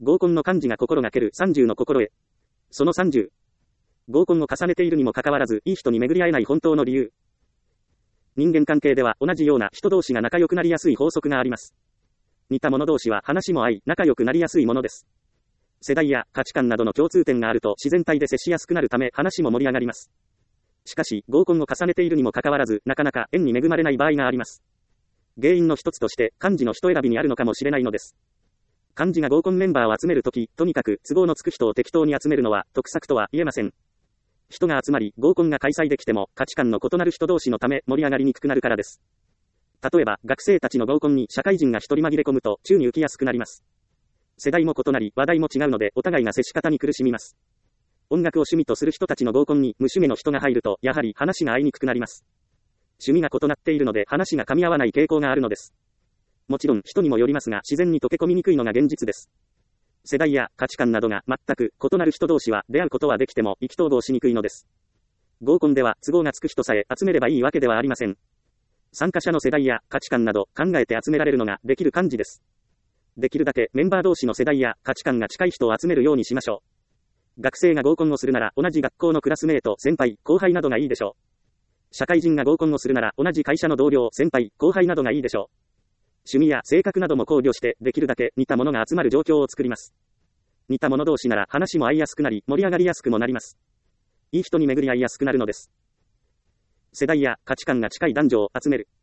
合コンの漢字が心がける30の心得。その30。合コンを重ねているにもかかわらず、いい人に巡り会えない本当の理由。人間関係では同じような人同士が仲良くなりやすい法則があります。似た者同士は話も合い、仲良くなりやすいものです。世代や価値観などの共通点があると自然体で接しやすくなるため話も盛り上がります。しかし、合コンを重ねているにもかかわらず、なかなか縁に恵まれない場合があります。原因の一つとして、漢字の人選びにあるのかもしれないのです。漢字が合コンメンバーを集めるとき、とにかく都合のつく人を適当に集めるのは得策とは言えません。人が集まり、合コンが開催できても、価値観の異なる人同士のため盛り上がりにくくなるからです。例えば、学生たちの合コンに社会人が一人紛れ込むと、宙に浮きやすくなります。世代も異なり、話題も違うので、お互いが接し方に苦しみます。音楽を趣味とする人たちの合コンに無趣味の人が入ると、やはり話が合いにくくなります。趣味が異なっているので話が噛み合わない傾向があるのです。もちろん人にもよりますが、自然に溶け込みにくいのが現実です。世代や価値観などが全く異なる人同士は出会うことはできても意気投合しにくいのです。合コンでは都合がつく人さえ集めればいいわけではありません。参加者の世代や価値観など考えて集められるのができる漢字です。できるだけメンバー同士の世代や価値観が近い人を集めるようにしましょう。学生が合コンをするなら同じ学校のクラスメート、先輩、後輩などがいいでしょう。社会人が合コンをするなら同じ会社の同僚、先輩、後輩などがいいでしょう。趣味や性格なども考慮してできるだけ似たものが集まる状況を作ります。似た者同士なら話も合いやすくなり盛り上がりやすくもなります。いい人に巡り合いやすくなるのです。世代や価値観が近い男女を集める。